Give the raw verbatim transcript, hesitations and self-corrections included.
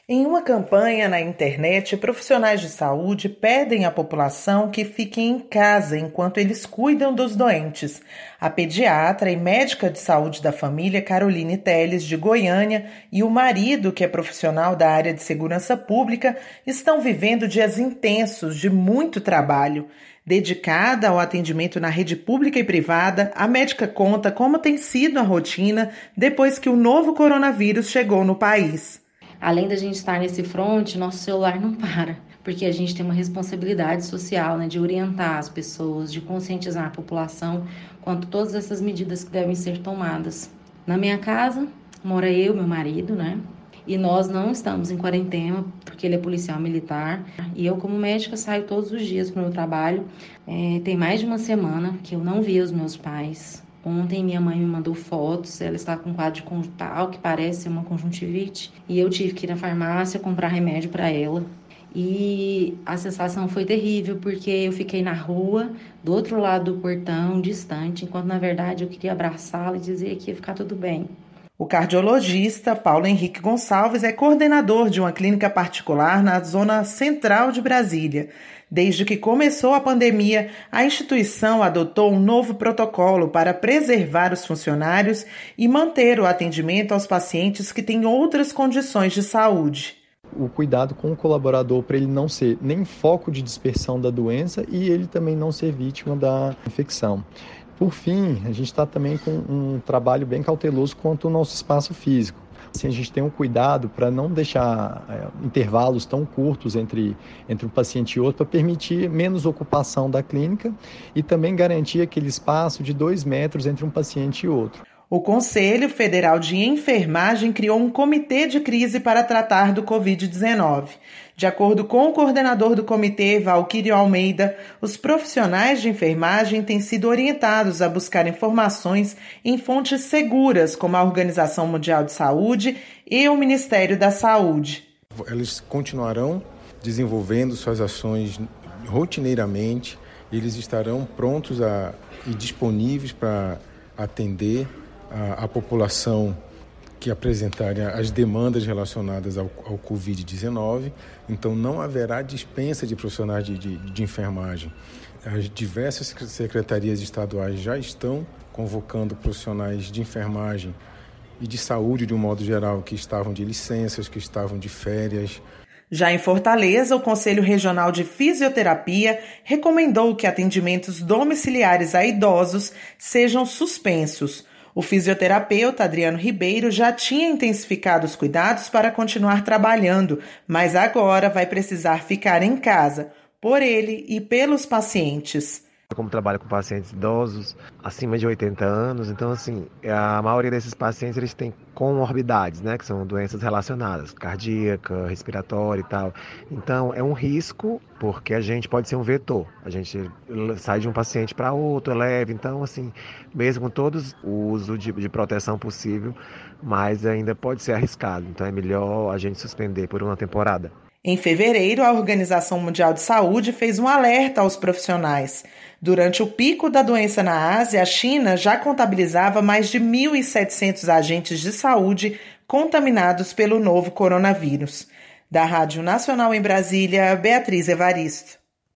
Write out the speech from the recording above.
Em uma campanha na internet, profissionais de saúde pedem à população que fiquem em casa enquanto eles cuidam dos doentes. A pediatra e médica de saúde da família, Caroline Teles, de Goiânia, e o marido, que é profissional da área de segurança pública, estão vivendo dias intensos de muito trabalho. Dedicada ao atendimento na rede pública e privada, a médica conta como tem sido a rotina depois que o novo coronavírus chegou no país. Além da gente estar nesse fronte, nosso celular não para, porque a gente tem uma responsabilidade social, né, de orientar as pessoas, de conscientizar a população quanto a todas essas medidas que devem ser tomadas. Na minha casa, mora eu, meu marido, né? E nós não estamos em quarentena, porque ele é policial militar. E eu, como médica, saio todos os dias para o meu trabalho. É, tem mais de uma semana que eu não vi os meus pais. Ontem minha mãe me mandou fotos, ela está com um quadro de conjuntal, que parece uma conjuntivite, e eu tive que ir na farmácia comprar remédio para ela. E a sensação foi terrível, porque eu fiquei na rua, do outro lado do portão, distante, enquanto na verdade eu queria abraçá-la e dizer que ia ficar tudo bem. O cardiologista Paulo Henrique Gonçalves é coordenador de uma clínica particular na zona central de Brasília. Desde que começou a pandemia, a instituição adotou um novo protocolo para preservar os funcionários e manter o atendimento aos pacientes que têm outras condições de saúde. O cuidado com o colaborador para ele não ser nem foco de dispersão da doença e ele também não ser vítima da infecção. Por fim, a gente está também com um trabalho bem cauteloso quanto ao nosso espaço físico. Assim, a gente tem um cuidado para não deixar é, intervalos tão curtos entre, entre um paciente e outro, para permitir menos ocupação da clínica e também garantir aquele espaço de dois metros entre um paciente e outro. O Conselho Federal de Enfermagem criou um comitê de crise para tratar do covid dezenove. De acordo com o coordenador do comitê, Valquírio Almeida, os profissionais de enfermagem têm sido orientados a buscar informações em fontes seguras, como a Organização Mundial de Saúde e o Ministério da Saúde. Eles continuarão desenvolvendo suas ações rotineiramente, eles estarão prontos a, e disponíveis para atender a, a população que apresentarem as demandas relacionadas ao, ao covid dezenove, então não haverá dispensa de profissionais de, de, de enfermagem. As diversas secretarias estaduais já estão convocando profissionais de enfermagem e de saúde de um modo geral, que estavam de licenças, que estavam de férias. Já em Fortaleza, o Conselho Regional de Fisioterapia recomendou que atendimentos domiciliares a idosos sejam suspensos. O fisioterapeuta Adriano Ribeiro já tinha intensificado os cuidados para continuar trabalhando, mas agora vai precisar ficar em casa, por ele e pelos pacientes. Como trabalho com pacientes idosos, acima de oitenta anos, então assim, a maioria desses pacientes eles têm comorbidades, né, que são doenças relacionadas, cardíaca, respiratória e tal. Então é um risco, porque a gente pode ser um vetor, a gente sai de um paciente para outro, é leve, então assim, mesmo com todos o uso de, de proteção possível, mas ainda pode ser arriscado, então é melhor a gente suspender por uma temporada. Em fevereiro, a Organização Mundial de Saúde fez um alerta aos profissionais. Durante o pico da doença na Ásia, a China já contabilizava mais de mil e setecentos agentes de saúde contaminados pelo novo coronavírus. Da Rádio Nacional em Brasília, Beatriz Evaristo.